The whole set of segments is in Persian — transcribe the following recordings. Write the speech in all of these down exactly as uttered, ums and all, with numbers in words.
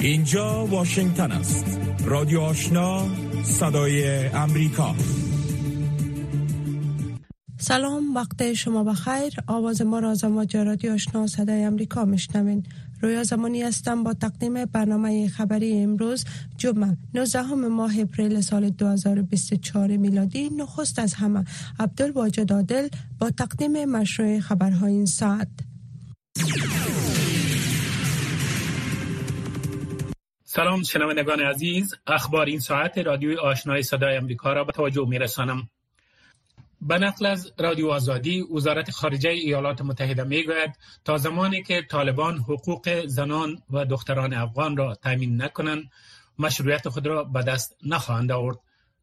اینجا واشنگتن است. رادیو آشنا، صدای امریکا. سلام، وقت شما بخیر. آواز ما را از امواج رادیو آشنا صدای امریکا میشنوین. رویا زمانی هستم با تقدیم برنامه خبری امروز جمعه نوزدهم ماه اپریل سال دو هزار و بیست و چهار میلادی. نخست از همه عبدالواجد عادل با تقدیم مشروع خبرهای این ساعت. سلام شنوندگان عزیز، اخبار این ساعت رادیوی آشنای صدای امریکا را به توجه میرسانم. به نقل از رادیو آزادی، وزارت خارجه ایالات متحده میگوید تا زمانی که طالبان حقوق زنان و دختران افغان را تامین نکنند، مشروعیت خود را به دست نخواهند آورد.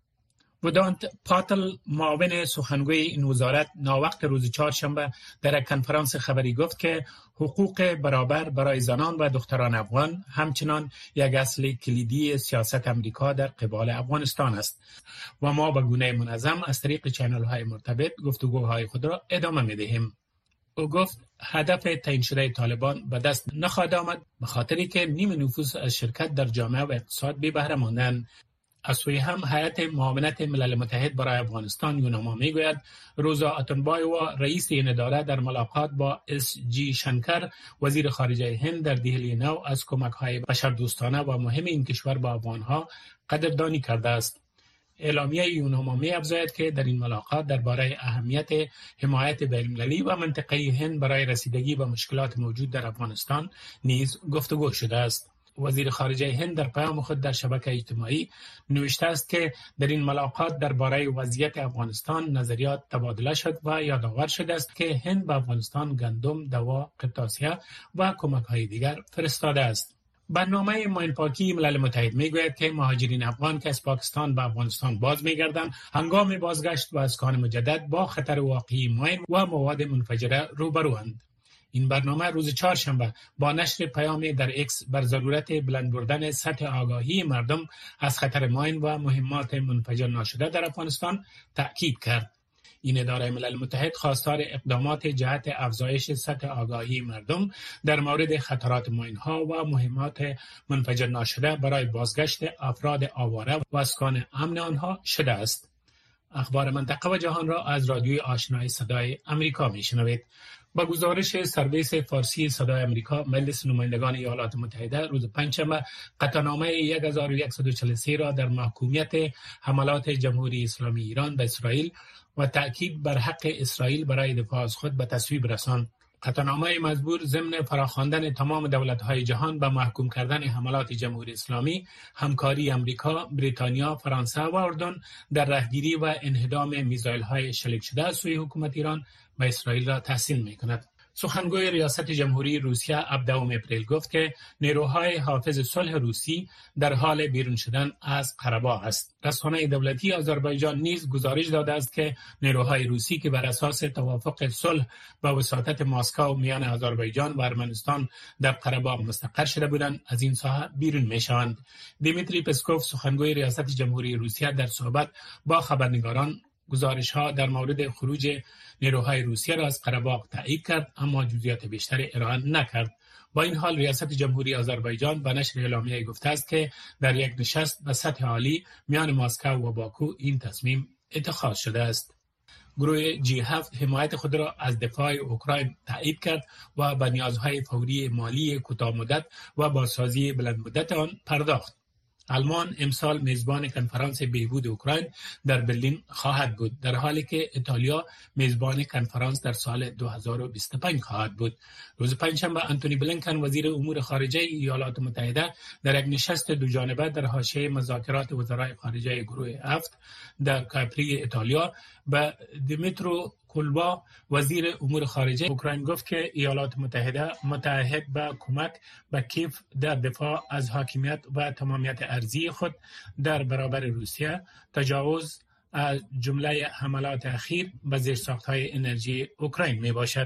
ودانت پاتل، معاون سخنگوی این وزارت، ناوقت روز چهارشنبه در یک کنفرانس خبری گفت که حقوق برابر برای زنان و دختران افغان همچنان یک اصل کلیدی سیاست امریکا در قبال افغانستان است و ما به گونه منظم از طریق چینل های مرتبط گفتگوهای خود را ادامه می دهیم. او گفت هدف تعیین شده طالبان به دست نخواهد آمد، به خاطری که نیم نفوس از شرکت در جامعه و اقتصاد بی بهره ماندند. از سوی هم هیئت معاونت ملل متحد برای افغانستان یوناما میگوید روزا اتنبایوا، رئیس این اداره، در ملاقات با اس جی شنکر، وزیر خارجه هند، در دهلی نو از کمک‌های بشردوستانه و مهم این کشور با افغانها قدردانی کرده است. اعلامیه یوناما می‌افزاید که در این ملاقات درباره اهمیت حمایت بین‌المللی و منطقه‌ای هند برای رسیدگی به مشکلات موجود در افغانستان نیز گفتگو شده است. وزیر خارجه هند در پیام خود در شبکه اجتماعی نوشته است که در این ملاقات درباره وضعیت افغانستان نظریات تبادله شد و یادآور شده است که هند به افغانستان گندم، دوا، قطعه و کمک‌های دیگر فرستاده است. برنامه ماین پاکی ملل متحد میگوید که مهاجرین افغان که از پاکستان به افغانستان باز میگردند، هنگام بازگشت و اسکان مجدد با خطر واقعی ماین و مواد منفجره روبروند. این برنامه روز چهارشنبه با نشر پیامی در ایکس بر ضرورت بلند بردن سطح آگاهی مردم از خطر ماین و مهمات منفجر ناشده در افغانستان تأکید کرد. این اداره ملل متحد خواستار اقدامات جهت افزایش سطح آگاهی مردم در مورد خطرات ماین‌ها و مهمات منفجر ناشده برای بازگشت افراد آواره و اسکان امن آنها شده است. اخبار منطقه و جهان را از رادیوی آشنای صدای امریکا میشنوید. با گزارش سرویس فارسی صدای امریکا، مجلس نمایندگان ایالات متحده روز پنجشنبه قطعنامه هزار و صد و چهل و سه را در محکومیت حملات جمهوری اسلامی ایران به اسرائیل و تأکید بر حق اسرائیل برای دفاع از خود به تصویب رساند. قطعنامه مزبور ضمن فراخواندن تمام دولت‌های جهان به محکوم کردن حملات جمهوری اسلامی، همکاری امریکا، بریتانیا، فرانسه و اردن در رهگیری و انهدام میزایل‌های شلیک شده از سوی حکومت ایران به اسرائیل را تحسین می‌کند. سخنگوی ریاست جمهوری روسیه هفدهم اپریل گفت که نیروهای حافظ صلح روسی در حال بیرون شدن از قره‌باغ است. رسانه دولتی آذربایجان نیز گزارش داده است که نیروهای روسی که بر اساس توافق صلح با وساطت مسکو میان آذربایجان و ارمنستان در قره‌باغ مستقر شده بودند از این ساحه بیرون می‌شوند. دیمیتری پسکوف، سخنگوی ریاست جمهوری روسیه، در صحبت با خبرنگاران گزارش‌ها در مورد خروج نیروهای روسیه را از قره‌باغ تایید کرد، اما جزئیات بیشتری ارائه نکرد. با این حال ریاست جمهوری آذربایجان به نشر اعلامیه گفته است که در یک نشست به سطح عالی میان مسکو و باکو این تصمیم اتخاذ شده است. گروه جی هفت حمایت خود را از دفاع اوکراین تایید کرد و به نیازهای فوری مالی کوتاه مدت و بازسازی بلند مدت آن پرداخت. آلمان امسال میزبان کنفرانس بهبود اوکراین در برلین خواهد بود، در حالی که ایتالیا میزبان کنفرانس در سال دو هزار و بیست و پنج خواهد بود. روز پنجشنبه انتونی بلینکن، وزیر امور خارجه ایالات متحده، در یک نشست دو جانبه در حاشیه مذاکرات وزرای خارجه گروه هفت در کاپری ایتالیا به دیمیترو کلبا، وزیر امور خارجه اوکراین، گفت که ایالات متحده متعهد به کمک به کیف در دفاع از حاکمیت و تمامیت ارضی خود در برابر روسیه، تجاوز از جمله حملات اخیر به زیرساخت‌های انرژی اوکراین می باشد.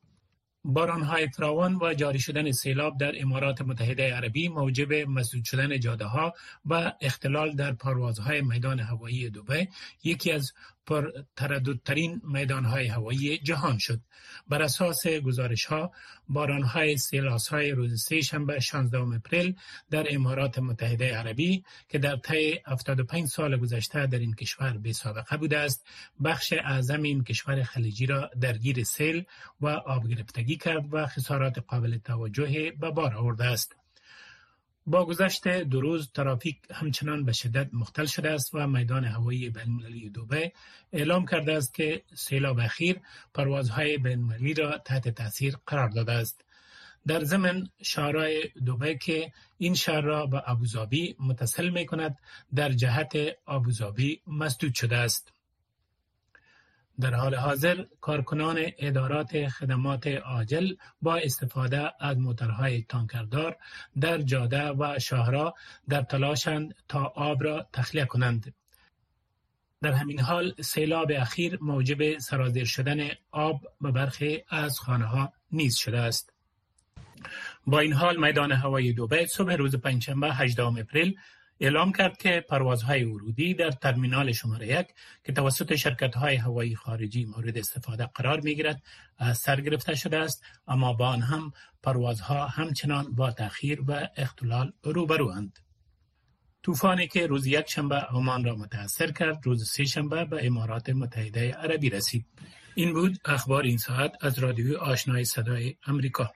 باران‌های فراوان و جاری شدن سیلاب در امارات متحده عربی موجب مسدود شدن جاده‌ها و اختلال در پروازهای میدان هوایی دبی، یکی از پر ترددترین میدانهای هوایی جهان شد. بر اساس گزارش‌ها، باران‌های سیلاس‌های روز سه شنبه شانزدهم اپریل در امارات متحده عربی که در طی هفتاد و پنج سال گذشته در این کشور بی سابقه بوده است، بخش اعظم این کشور خلیجی را درگیر سیل و آب گرفتگی کرد و خسارات قابل توجهی به بار آورده است. با گذشت دو روز ترافیک همچنان به شدت مختل شده است و میدان هوایی بین‌المللی دبی اعلام کرده است که سیلاب اخیر پروازهای بین‌المللی را تحت تاثیر قرار داده است. در ضمن شهرهای دبی که این شهر را به ابوظبی متصل می کند در جهت ابوظبی مسدود شده است. در حال حاضر کارکنان ادارات خدمات عاجل با استفاده از موتورهای تانکردار در جاده و شاهرا در تلاشند تا آب را تخلیه کنند. در همین حال سیلاب اخیر موجب سرازیر شدن آب به برخی از خانه‌ها نیز شده است. با این حال میدان هوایی دبی صبح روز پنجشنبه هجدهم اپریل اعلام کرد که پروازهای ورودی در ترمینال شماره یک که توسط شرکت‌های هوایی خارجی مورد استفاده قرار می‌گیرد از سر گرفته شده است، اما با آن هم پروازها همچنان با تأخیر و اختلال روبروند. طوفانی که روز یک شنبه عمان را متاثر کرد، روز سه شنبه به امارات متحده عربی رسید. این بود اخبار این ساعت از رادیوی آشنای صدای امریکا.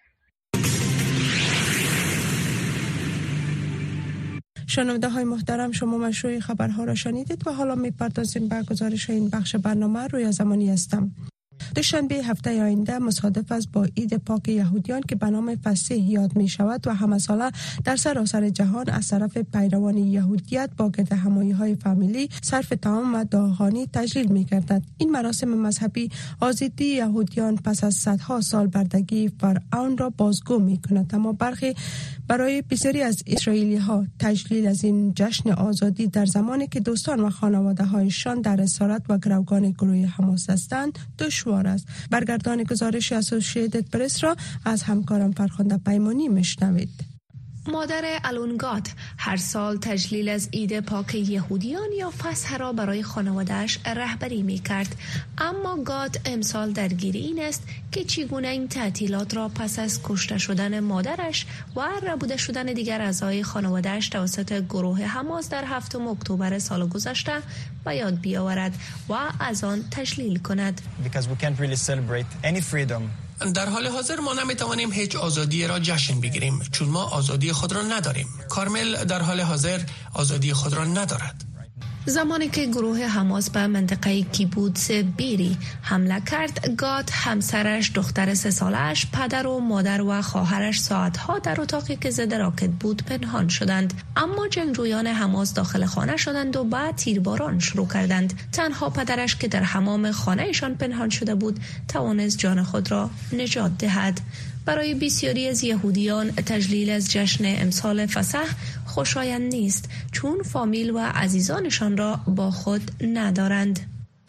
شنونده های محترم، شما مشروع خبرها را شنیدید و حالا می‌پردازیم به گزارش این بخش برنامه. روی زمانی هستم. دوشنبه هفته آینده مصادف است با عید پاک یهودیان که به نام فسح یاد می شود و همه ساله در سراسر جهان از طرف پیروان یهودیت با گرد همایی های فامیلی صرف طعام و دعاخوانی تجلیل می گردد. این مراسم مذهبی آزادی یهودیان پس از صدها سال بردگی فرعون را بازگو می کند، اما برخی برای بسیاری از اسرائیلی ها تجلیل از این جشن آزادی در زمانی که دوستان و خانواده هایشان در اسارت و گروگان گروه حماس هستند دشوار است. برگردان گزارش اسوسییتد پرس را از همکارم فرخنده پیمانی میشنوید. مادر آلون گاد هر سال تجلیل از عید پاک یهودیان یا فسح را برای خانواده‌اش رهبری می‌کرد، اما گاد امسال درگیر این است که چگونه این تعطیلات را پس از کشته شدن مادرش و ربوده شدن دیگر اعضای خانواده‌اش توسط گروه حماس در هفتم اکتبر سال گذشته به یاد بیاورد و از آن تجلیل کند. Because we can't really celebrate any freedom. در حال حاضر ما نمیتوانیم هیچ آزادی را جشن بگیریم چون ما آزادی خود را نداریم. کارمل در حال حاضر آزادی خود را ندارد. زمانی که گروه حماس به منطقه کیبوتس بیری حمله کرد، گاد، همسرش، دختر سه سالش، پدر و مادر و خواهرش ساعتها در اتاقی که ضد راکت بود پنهان شدند، اما جنگجویان حماس داخل خانه شدند و بعد تیرباران شروع کردند. تنها پدرش که در حمام خانهشان پنهان شده بود توانست جان خود را نجات دهد. برای بسیاری از یهودیان تجلیل از جشن امسال فسح خوشایند نیست چون فامیل و عزیزانشان را با خود ندارند.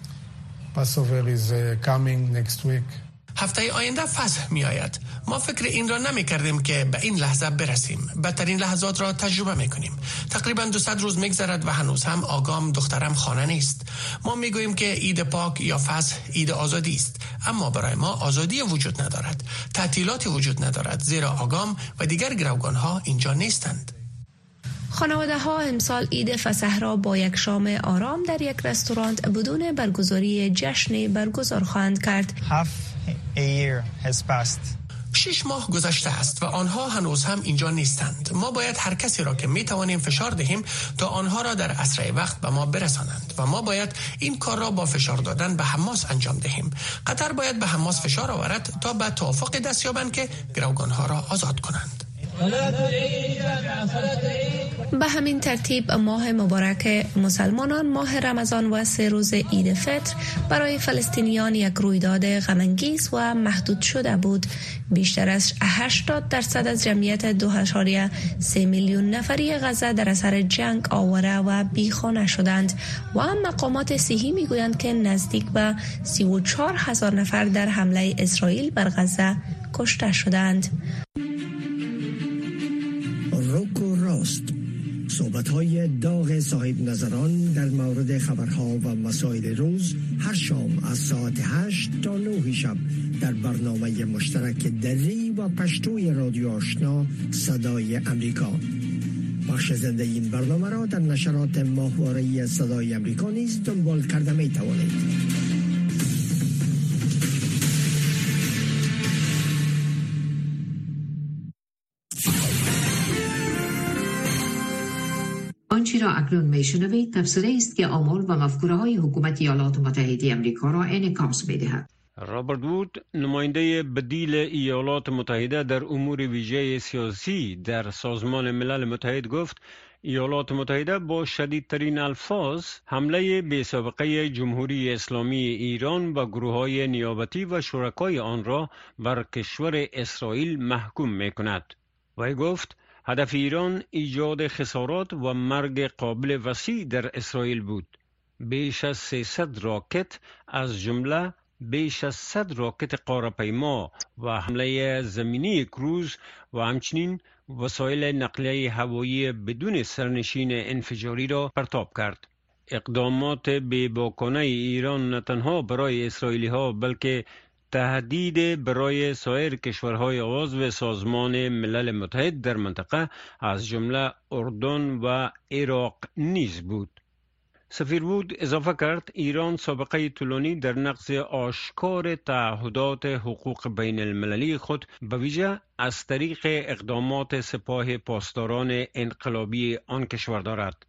Passover is coming next week. هفته آینده فسح می آید. ما فکر این را نمی کردیم که به این لحظه برسیم. بدترین لحظات را تجربه می کنیم. تقریبا دویست روز می گذرد و هنوز هم آقام دخترم خانه نیست. ما می گوییم که عید پاک یا فسح عید آزادی است، اما برای ما آزادی وجود ندارد. تعطیلاتی وجود ندارد زیرا آقام و دیگر گروگان ها اینجا نیستند. خانواده ها امسال عید فسح را با یک شام آرام در یک رستوران بدون برگزاری جشنی برگزار خواهند کرد. Half a year has passed. شش ماه گذشته است و آنها هنوز هم اینجا نیستند. ما باید هر کسی را که می توانیم فشار دهیم تا آنها را در اسرع وقت به ما برسانند و ما باید این کار را با فشار دادن به حماس انجام دهیم. قطر باید به حماس فشار آورد تا به توافق دست یابند که گروگانها را آزاد کنند. به همین ترتیب ماه مبارک مسلمانان، ماه رمضان و سه روز عید فطر برای فلسطینیان یک رویداد غم‌انگیز و محدود شده بود. بیشتر از هشتاد درصد از جمعیت دو اشاریه سه میلیون نفری غزه در اثر جنگ آواره و بیخانه شدند و مقامات صحی میگویند که نزدیک به سی و چهار هزار نفر در حمله اسرائیل بر غزه کشته شدند. روکو راست، صبح نوبت‌های داغ صاحب نظران در مورد خبرها و مسائل روز هر شام از ساعت هشت تا نه شب در برنامه مشترک دری و پشتوی رادیو آشنا صدای امریکا. بخش زنده این برنامه را در نشرات ماهواره‌ای صدای امریکا نیز دنبال کرده می توانید. آنچه را اکنون میشنوید تفسیری است که آمال و مفکوره های حکومت ایالات متحده آمریکا را انعکاس می‌دهد. رابرت وود، نماینده بدیل ایالات متحده در امور ویژه سیاسی در سازمان ملل متحد گفت ایالات متحده با شدیدترین الفاظ حمله بی‌سابقه جمهوری اسلامی ایران و گروه‌های نیابتی و شرکای آن را بر کشور اسرائیل محکوم می‌کند. وی گفت هدف ایران ایجاد خسارات و مرگ قابل وسیع در اسرائیل بود. بیش از سیصد راکت از جمله بیش از صد راکت قاره‌پیما و حمله زمینی کروز و همچنین وسایل نقلیه هوایی بدون سرنشین انفجاری را پرتاب کرد. اقدامات بی‌باکانه ایران نه تنها برای اسرائیلی ها بلکه تهدید برای سایر کشورهای عضو سازمان ملل متحد در منطقه از جمله اردن و عراق نیز بود. سفیر وود اضافه کرد ایران سابقه طولانی در نقض آشکار تعهدات حقوق بین المللی خود به ویژه از طریق اقدامات سپاه پاسداران انقلابی آن کشور دارد.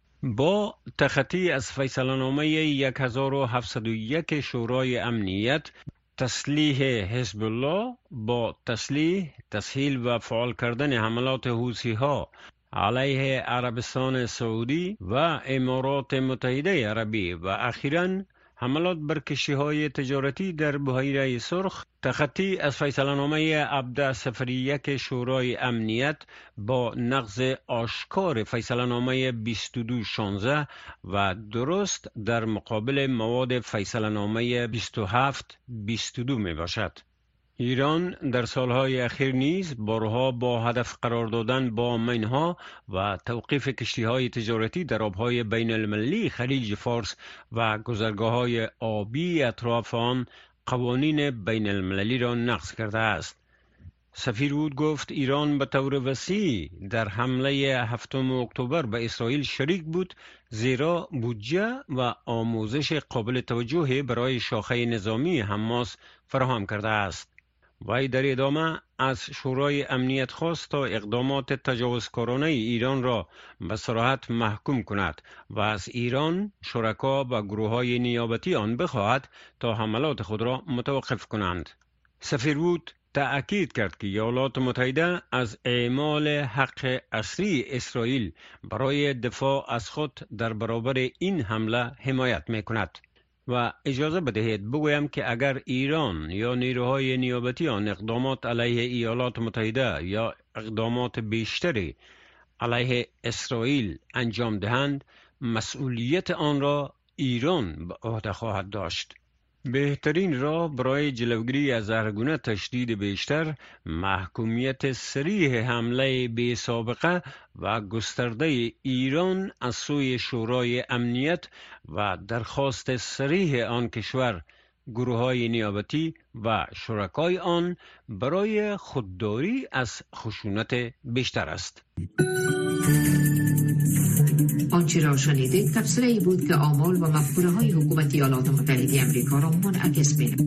با تخطی از فیصله‌نامه هزار و هفتصد و یک شورای امنیت، تسلیح حزب الله با تسلیح، تسهیل و فعال کردن حملات حوثی‌ها علیه عربستان سعودی و امارات متحده عربی و اخیراً حملات بر کشتی‌های تجارتی در بحیره سرخ، تخطی از فیصله‌نامه هفده صفر یک شورای امنیت با نقض آشکار فیصله‌نامه بیست و دو شانزده و درست در مقابل مواد فیصله‌نامه بیست و هفت بیست و دو می باشد. ایران در سالهای اخیر نیز بارها با هدف قرار دادن با مینها و توقیف کشتی‌های تجارتی در آبهای بین المللی خلیج فارس و گذرگاه‌های آبی اطراف آن قوانین بین المللی را نقض کرده است. سفیر وود گفت ایران به طور وسیع در حمله هفتم اکتبر به اسرائیل شریک بود زیرا بودجه و آموزش قابل توجهی برای شاخه نظامی حماس فراهم کرده است. وی در ادامه از شورای امنیت خواست تا اقدامات تجاوزکارانه ایران را به صراحت محکوم کند و از ایران، شرکا و گروه‌های نیابتی آن بخواهد تا حملات خود را متوقف کنند. سفیر وود تأکید کرد که ایالات متحده از اعمال حق اصلی اسرائیل برای دفاع از خود در برابر این حمله حمایت می‌کند. و اجازه بدهید بگویم که اگر ایران یا نیروهای نیابتی آن اقدامات علیه ایالات متحده یا اقدامات بیشتری علیه اسرائیل انجام دهند، مسئولیت آن را ایران به عهده خواهد داشت. بهترین راه برای جلوگیری از هر گونه تشدید بیشتر، محکومیت صریح حمله بی سابقه و گسترده ایران از سوی شورای امنیت و درخواست صریح آن کشور، گروه‌های نیابتی و شرکای آن برای خودداری از خشونت بیشتر است. آنچه را شنیدید تفسیری بود که آمال و مفکوره های حکومت ایالات متحده آمریکا را منعکس می‌کند.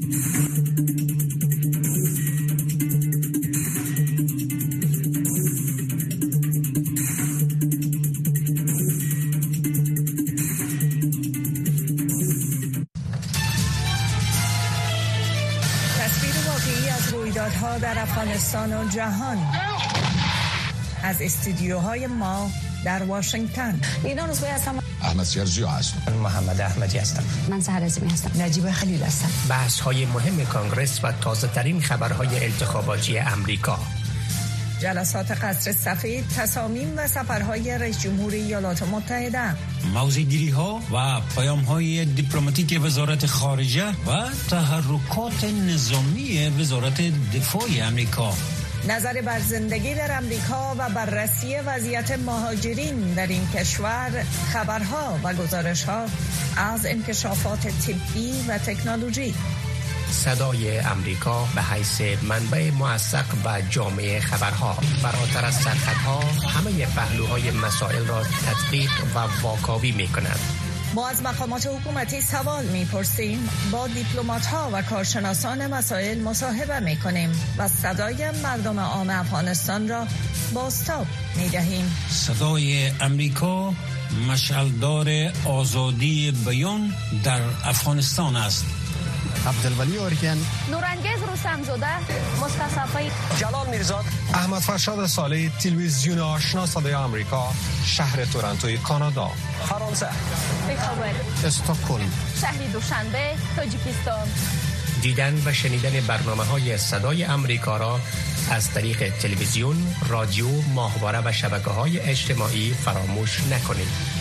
تصویر واقعی از رویدادها در افغانستان و جهان از استودیوهای ما در واشنگتن. ایران روزبه هستم. احمد سیارجیو هستم. محمد احمدی هستم. من سحر عظیمی هستم. نجیب خلیل هستم. بحث های مهم کانگرس و تازه ترین خبرهای انتخاباتی امریکا. جلسات قصر سفید، تصامیم و سفرهای رئیس جمهوری ایالات متحده. موضع‌گیری ها و پیام های دیپلماتیک وزارت خارجه و تحرکات نظامی وزارت دفاع امریکا. نظر بر زندگی در امریکا و بررسی وضعیت مهاجرین در این کشور، خبرها و گزارشها از انکشافات طبی و تکنولوژی. صدای امریکا به حیث منبع موثق و جامع خبرها، فراتر از سرحدها همه پهلوهای مسائل را تدقیق و واکاوی می کند. ما از مقامات حکومتی سوال می‌پرسیم، با دیپلمات‌ها و کارشناسان مسائل مصاحبه می‌کنیم و صدای مردم عام افغانستان را بازتاب می‌دهیم. صدای امریکا مشعلدار آزادی بیان در افغانستان است. عبدالولی اورگن، نورانگیز روستمزاده، مصطفی جلال میرزاد، احمد فرشاد صالحی، تلویزیون آشنا صدای آمریکا، شهر تورنتوی کانادا، فرانسه، بخابر، استکهلم، شهر دوشنبه، تاجیکستان. دیدن و شنیدن برنامه‌های صدای امریکا را از طریق تلویزیون، رادیو، ماهواره و شبکه‌های اجتماعی فراموش نکنید.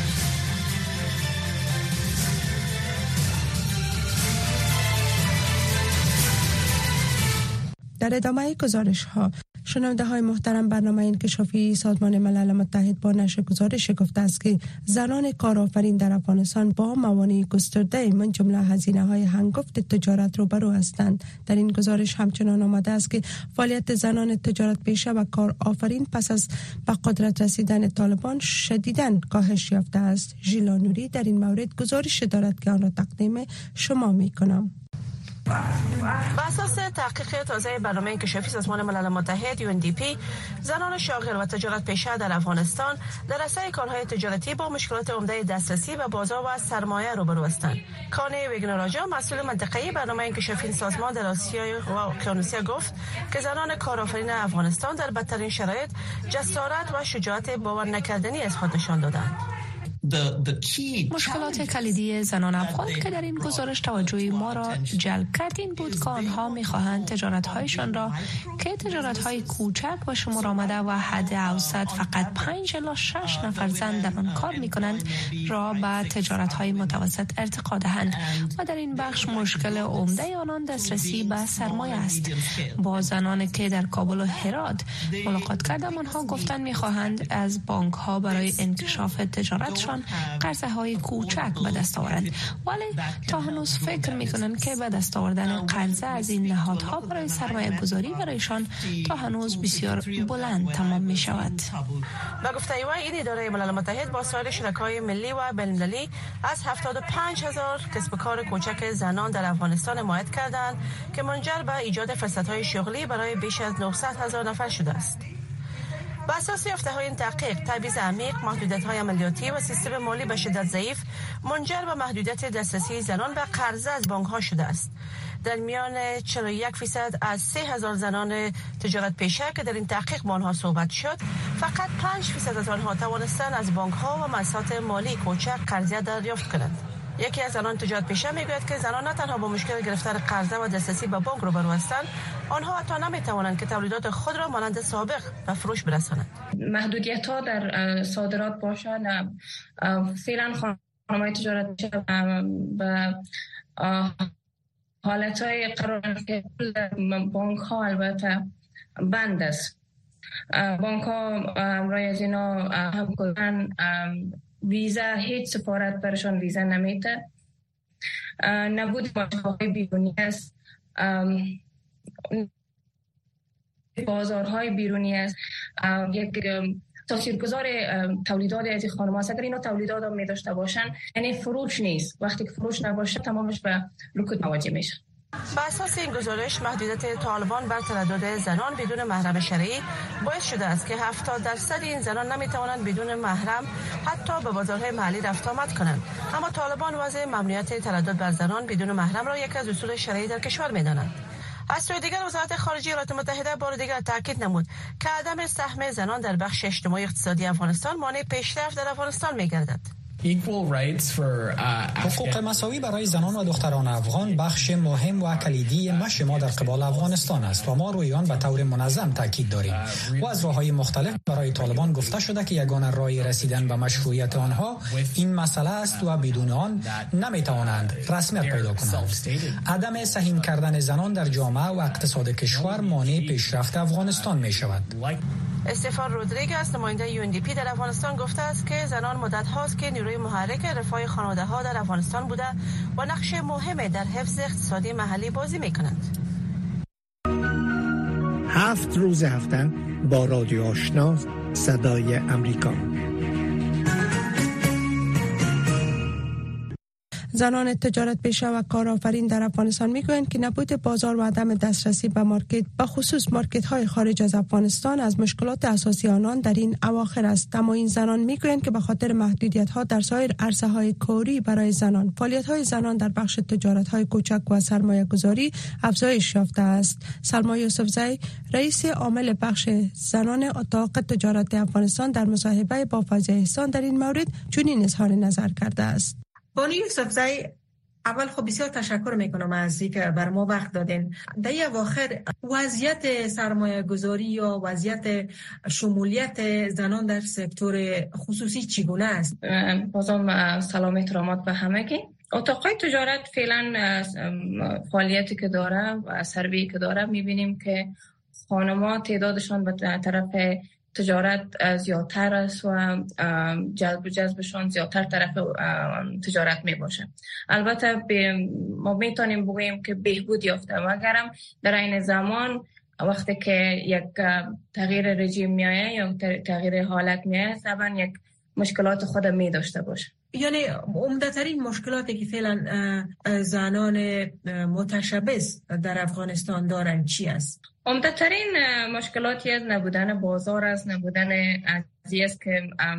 در ادامه گزارش ها، شنونده های محترم، برنامه انکشافی سازمان ملل متحد با نشر گزارش گفته است که زنان کارآفرین در افغانستان با موانع گسترده من جمله هزینه های هنگفت تجارت روبرو هستند. در این گزارش همچنان آمده است که فعالیت زنان تجارت پیشه و کارآفرین پس از به قدرت رسیدن طالبان شدیداً کاهش یافته است. ژیلا نوری در این مورد گزارش دارد که آن را تقدیم شما می کنم. بر اساس تحقیق تازه برنامه انکشافی سازمان ملل متحد یو ان دی پی، زنان شاغل و تجارت پیشه در افغانستان در عرصه کارهای تجارتی با مشکلات عمده دسترسی به بازار و سرمایه روبرو هستند. کانه وگنراجا، مسئول منطقه‌ای برنامه انکشافی سازمان در آسیا و اقیانوسیا گفت که زنان کارآفرین افغانستان در بدترین شرایط جسارت و شجاعت باور نکردنی از خود نشان دادند. مشکلات کلیدی زنان افغان که در این گزارش توجه ما را جلب کرد این بود که آنها می‌خواهند تجارت‌هایشان را که تجارت‌های کوچک و شمار آمده و حد اوسط فقط پنج الی شش نفر زن در آن کار می‌کنند را به تجارت‌های متوسط ارتقا دهند و در این بخش مشکل عمده آنان دسترسی به سرمایه است. با زنانی که در کابل و هرات ملاقات کردم، آنها گفتند می‌خواهند از بانک‌ها برای انکشاف تجارتشان قرضه های کوچک به دست آورند، ولی تا هنوز فکر میکنند که به دست آوردن قرضه از این نهادها برای سرمایه گذاری برایشان تا هنوز بسیار بلند تمام می شود. با گفته او، این اداره ملل متحد با سایر شرکای ملی و بین‌المللی از هفتاد و پنج هزار کسب و کار کوچک زنان در افغانستان حمایت کردند که منجر به ایجاد فرصت‌های شغلی برای بیش از نهصد هزار نفر شده است. بر اساس یافته‌های این تحقیق، تبعیض عمیق، محدودیت‌های عملیاتی و سیستم مالی به شدت ضعیف منجر به محدودیت دسترسی زنان به قرضه از بانک‌ها شده است. در میان چهل و یک درصد از سه هزار زنان تجارت پیشه که در این تحقیق با آنها صحبت شد، فقط پنج درصد از آنها توانستند از بانک‌ها و مؤسسات مالی کوچک قرضه دریافت کنند. یکی از زنان تجارت پیشه میگوید که زنان نه تنها با مشکل گرفتن قرضه و دسترسی به بانک روبرو هستند، آنها حتی نمیتوانند که تولیدات خود را مانند سابق به فروش برسانند. محدودیت ها در صادرات باشد، فعلا خانم‌های تجارت پیشه به حالت های قرار که بانک ها البته بند است. بانک ها رای از اینا هم کلن ویزا، هیچ سفارت برشان ویزا نمیده. نبود باشگاه‌های بیرونی است، بازارهای بیرونی است. یک تاثیرگذار تولیدات از خانم‌ها است. اگر اینا تولیدات هم می داشته باشن، یعنی فروش نیست. وقتی که فروش نباشه تمامش به رکود مواجه میشه. بر اساس این گزارش، محدودیت طالبان بر تردد زنان بدون محرم شرعی باعث شده است که هفتاد درصد این زنان نمیتوانند بدون محرم حتی به بازارهای محلی رفت آمد کنند. اما طالبان وضع ممنوعیت تردد بر زنان بدون محرم را یکی از اصول شرعی در کشور میدانند. از سوی دیگر، وزارت خارجه ایالات متحده بار دیگر تاکید نمود که عدم سهم زنان در بخش اجتماعی اقتصادی افغانستان مانع پیشرفت در افغانستان میگردد. حقوق مساوی برای زنان و دختران افغان بخش مهم و کلیدی مشی ما در قبال افغانستان است و ما روی آن به طور منظم تاکید داریم و از راه‌های مختلف برای طالبان گفته شده که یگانه راه رسیدن به مشروعیت آنها این مسئله است و بدون آن نمی‌توانند رسمیت پیدا کنند. عدم سهیم کردن زنان در جامعه و اقتصاد کشور مانع پیشرفت افغانستان می‌شود. استفان رودریگز نماینده یو ان دی پی در افغانستان گفته است که زنان مدت هاست که نیروی محرک رفاه خانواده ها در افغانستان بوده و نقش مهمی در حفظ اقتصادی محلی بازی می کنند. هفت روز هفته با رادیو آشنا صدای امریکا. زنان تجارت پیشه و کارآفرین در افغانستان میگویند که نبود بازار و عدم دسترسی به مارکت به خصوص مارکت های خارج از افغانستان از مشکلات اساسی آنان در این اواخر است. اما این زنان میگویند که به خاطر محدودیت ها در سایر عرصه های کاری برای زنان، فعالیت های زنان در بخش تجارت های کوچک و سرمایه گذاری افزایش یافته است. سلما یوسفزئی رئیس عامل بخش زنان اتاق تجارت افغانستان در مصاحبه با فضیه احسان در این مورد چنین اظهار نظر کرده است. بانو یوسفزئی، اول خب بسیار تشکر میکنم از اینکه بر ما وقت دادین. در این اواخر وضعیت سرمایه گذاری یا وضعیت شمولیت زنان در سکتور خصوصی چگونه است؟ بازم سلام احترامات به همگی. اتاقای تجارت فعلا فعالیتی که داره و سروی که داره میبینیم که خانم‌ها تعدادشان به طرف تجارت زیادتر است و جذب جذبشون زیادتر طرف تجارت می باشه. البته ما میتونیم بگوییم که بهبود یافته، مگرم در این زمان وقتی که یک تغییر رژیم میایه یا تغییر حالت میایه طبعا یک مشکلات خود می داشته باشه. یعنی عمده‌ترین مشکلاتی که فعلا زنان متشبث در افغانستان دارن چی است؟ عمده‌ترین مشکلاتی از نبودن بازار است، نبودن ارزی است که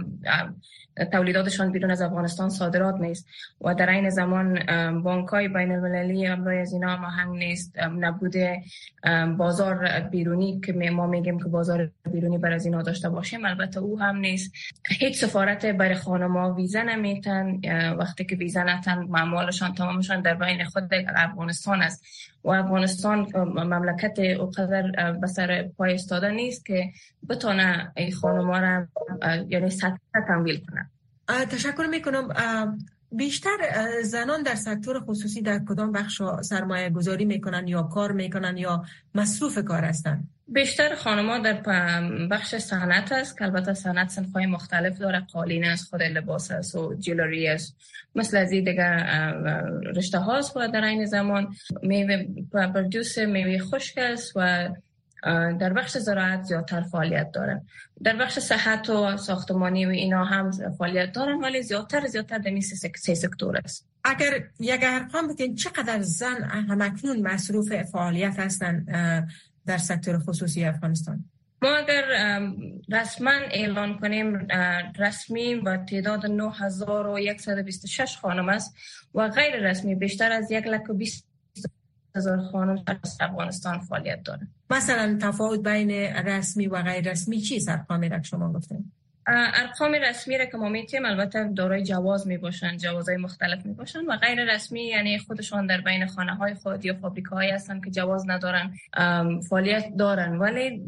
تولیداتشان بیرون از افغانستان صادرات نیست و در این زمان بانک‌های بین‌المللی امروز از اینا هماهنگ نیست، نبوده بازار بیرونی که ما میگیم که بازار بیرونی بر از اینا داشته باشیم البته او هم نیست. هیچ سفارت برای خانم‌ها ویزا نمیتن، وقتی که ویزا نتن معاملشان تمامشان در بین خود افغانستان است و افغانستان مملکت اونقدر به سر پای ایستاده نیست که بتونه این خانم‌ها را یعنی سطح تمویل کنه. تشکر میکنم. بیشتر زنان در سکتور خصوصی در کدام بخش سرمایه گذاری میکنن یا کار میکنن یا مصروف کار هستن؟ بیشتر خانم‌ها در بخش صنعت است که البته صنعت صنف‌های مختلف داره، قالین است، خود لباس است و جولری است، مثل از این دیگر رشته هاست و در این زمان میوه پرودوس میوه خشک است و در بخش زراعت زیادتر فعالیت دارن. در بخش صحت و ساختمانی و اینا هم فعالیت دارن ولی زیادتر زیادتر در این سه سکتور است. اگر یک ارقام بتین چقدر زن همکنون مصروف فعالیت هستن در سکتور خصوصی افغانستان؟ ما اگر رسما اعلان کنیم رسمی با تعداد نه هزار و صد و بیست و شش خانم است و غیر رسمی بیشتر از یک لک و بیست هزار خانم در افغانستان فعالیت دارند. مثلا تفاوت بین رسمی و غیر رسمی چیست؟ ارقامی را که شما گفتین؟ ارقام رسمی را که ما میتیم البته دارای جواز میباشن، جوازهای مختلف میباشن و غیر رسمی یعنی خودشان در بین خانه های خود یا فابریکه هستن که جواز ندارن فعالیت دارن ولی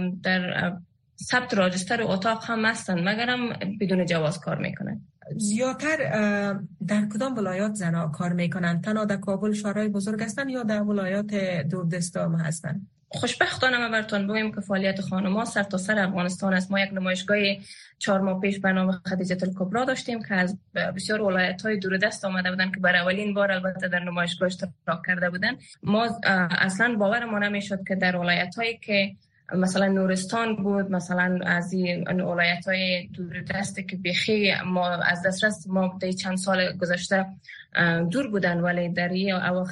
در ثبت راجستر اتاق هم هستن مگرم بدون جواز کار میکنن. زیادتر در کدام ولایات زنها کار میکنن؟ تنها در کابل شهرهای بزرگ هستن یا در ولایات دوردست هم هستن؟ خوشبختانه ما براتون بگیم که فعالیت خانم‌ها سر تا سر افغانستان است. ما یک نمایشگاه چهار ماه پیش به نام خدیجه الکبری داشتیم که از بسیار ولایت‌های دوردست آمده بودن که برای اولین بار البته در نمایشگاه اشتراک کرده بودن. ما اصلا باورمون نمیشد که در ولایت‌هایی که مثلا نورستان بود، مثلا از این ولایت‌های دوردست که بخی ما از دسترس ما در چند سال گذشته دور بودن ولی در این اواخر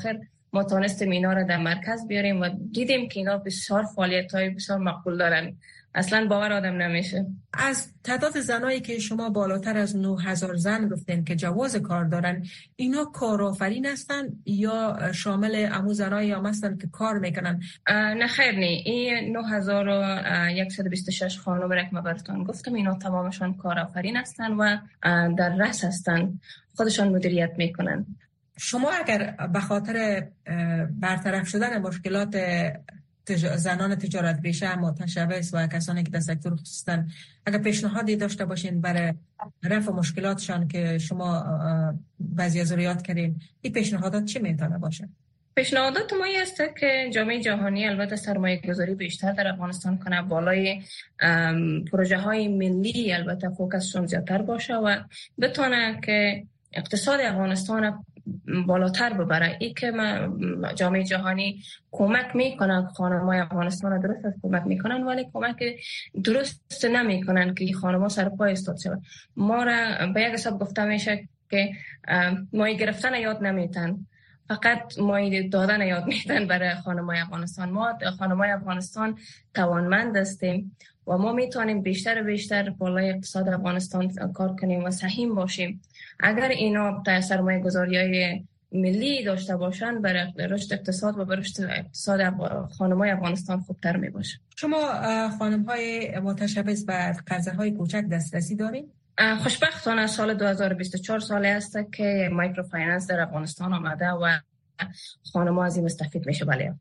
ما تونستیم اینا را در مرکز بیاریم و دیدیم که اینا بسیار فعالیت‌های بسیار مقبول دارن. اصلا باور آدم نمیشه. از تعداد زنایی که شما بالاتر از نه هزار زن گفتین که جواز کار دارن، اینا کارآفرین هستن یا شامل امو زنایی هم هستن که کار میکنن؟ نه خیر نه، این نه هزار و صد و بیست و شش خانم را که من براتون گفتم اینا تمامشان کارآفرین هستن و در رأس هستن، خودشان مدیریت میکنن. شما اگر به خاطر برطرف شدن مشکلات تج... زنان تجارت پیشه متشبث و کسانی که در سکتور خصوصا اگر پیشنهادی داشته باشین برای رفع مشکلاتشان که شما بعضی از یاد کردین، این پیشنهادات چی میتونه باشه؟ پیشنهادات ما است که جامعه جهانی البته سرمایه گذاری بیشتر در افغانستان کنه، بالای پروژه های ملی البته فوکسشون زیادتر باشه و بتونه که اقتصاد افغانستان بالاتر ببره. ای که جامعه جهانی کمک میکنن، خانم‌های افغانستان درست است کمک میکنن ولی کمک درست نمیکنن که خانم‌ها سر پای استاد شود. ما را به یک حساب گفته میشه که مایه گرفتن یاد نمیتن، فقط مایه دادن یاد میتن برای خانم‌های افغانستان. ما خانم‌های افغانستان توانمند هستیم و ما میتونیم بیشتر و بیشتر بالای اقتصاد افغانستان کار کنیم و سهیم باشیم. اگر اینا سرمایه گذاری‌های ملی داشته باشن برای رشد اقتصاد و برای رشد اقتصاد خانم‌های افغانستان خوبتر می باشه. شما خانم‌های متشبث به قرضه‌های کوچک دسترسی دارید؟ خوشبختانه سال دو هزار و بیست و چهار سالی است که مایکرو فایننس در افغانستان آمده و خانم‌ها از این مستفید میشه. بله.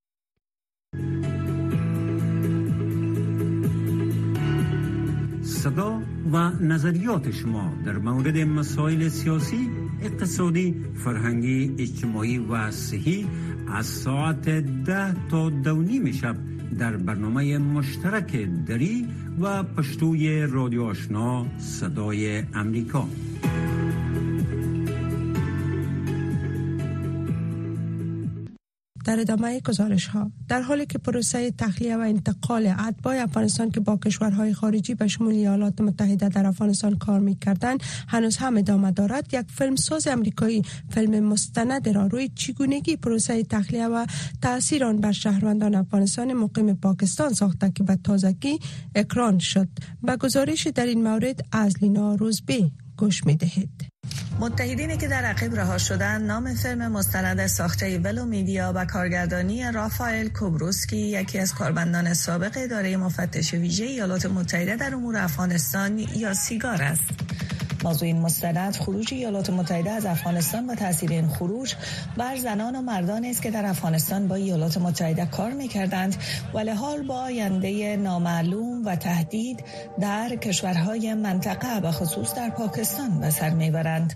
صدا و نظریات شما در مورد مسائل سیاسی، اقتصادی، فرهنگی، اجتماعی و صحی از ساعت ده تا دو نیم شب در برنامه مشترک دری و پشتوی رادیو آشنا صدای امریکا. در ادامه گزارش ها، در حالی که پروسه تخلیه و انتقال اتباع افغانستان که با کشورهای خارجی به شمول ایالات متحده در افغانستان کار می‌کردند هنوز هم ادامه دارد، یک فیلمساز آمریکایی فیلم مستند را روی چگونگی پروسه تخلیه و تأثیر آن بر شهروندان افغانستان مقیم پاکستان ساخته که به تازگی اکران شد. به گزارش در این مورد از لینا روزبی گوش می‌دهید. متحدینی که در عقب رها شدن نام فیلم مستند ساخته ولو میدیا و کارگردانی رافائل کوبروسکی، یکی از کارمندان سابق اداره مفتش ویژه ایالات متحده در امور افغانستان یا سیگار است. موضوع این مستند خروج ایالات متحده از افغانستان و تاثیر این خروج بر زنان و مردانی است که در افغانستان با ایالات متحده کار می‌کردند ولی حال با آینده نامعلوم و تهدید در کشورهای منطقه و خصوص در پاکستان به سر می‌برند.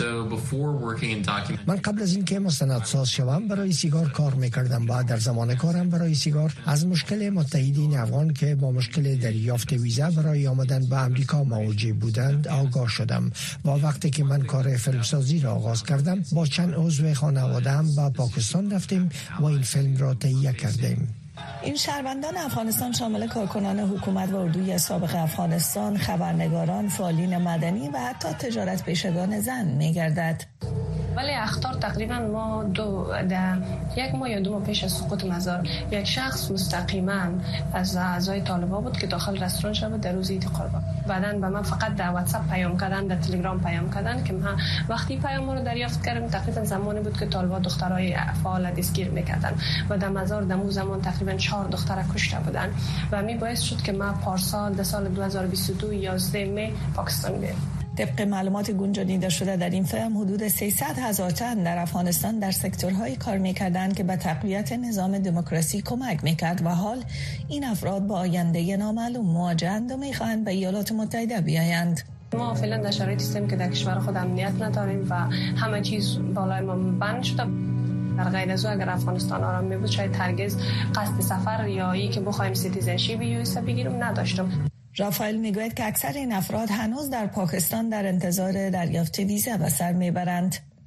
من قبل از اینکه مستندساز شوم برای سیگار کار میکردم و در زمان کارم برای سیگار از مشکل متحدین افغان که با مشکل دریافت ویزا برای آمدن به امریکا مواجه بودند آگاه شدم و وقتی که من کار فیلمسازی را آغاز کردم با چند عضو خانواده‌ام به پاکستان رفتیم و این فیلم را تهیه کردیم. این شهروندان افغانستان شامل کارکنان حکومت و اردوی سابق افغانستان، خبرنگاران، فعالین مدنی و حتی تجارت پیشگان زن می‌گردد. ولی اخطار تقریبا ما دو در یک ماه یا دو ماه پیش از سقوط مزار یک شخص مستقیما از اعضای طالبان بود که داخل رستوران شد در روز عید قربان. بعداً به من فقط در واتساپ پیام کردن، در تلگرام پیام کردن که من وقتی پیام رو دریافت کردم تقریبا زمانی بود که طالبان دخترای فعال دستگیر می‌کردن و در مزار در اون زمان تقریبا چهار دختر کشته بودن و می باعث شد که من پارسال در سال دو هزار و بیست و دو یازده می پاکستان برم. طبق معلومات گنجانیده شده در این فیلم حدود سیصد هزار تن در افغانستان در سکتورهای کار می‌کردند که به تقویت نظام دموکراسی کمک می‌کرد و حال این افراد با آینده نامعلوم مواجه‌اند و می‌خواهند به ایالات متحده بیایند. ما فعلا در شرایطی هستیم که در کشور خود امنیت نداریم و همه چیز بالای ما بند شده. در غیر از او اگر افغانستان آرام می بود شاید هرگز قصد سفر یا ای که بخوایم سیتیزنشیپ یا ایسا بگیریم نداشتم. رافائل میگوید که اکثر این افراد هنوز در پاکستان در انتظار دریافت ویزا به سر میبرند.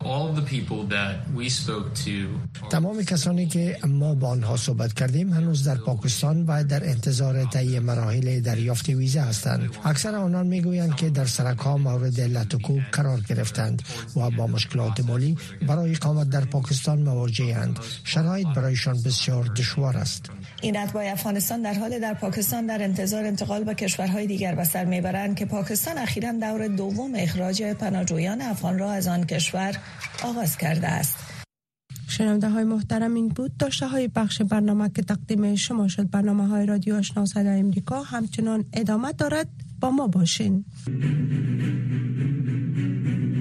تمام کسانی که ما با آنها صحبت کردیم هنوز در پاکستان و در انتظار طی مراحل دریافت ویزا هستند. اکثر آنان میگویند که در سرک‌ها مورد لط و کوب قرار گرفتند و با مشکلات مالی برای اقامت در پاکستان مواجه‌اند. شرایط برایشان بسیار دشوار است. این اتباع افغانستان در حال در پاکستان در انتظار انتقال به کشورهای دیگر به سر میبرند که پاکستان اخیراً دور دوم اخراج پناهجویان افغان را از آن کشور آغاز کرده است. شنونده های محترم، این بود داشته های بخش برنامه که تقدیم شما شد. برنامه های رادیو آشنا صدای امریکا همچنان ادامه دارد. با ما باشین.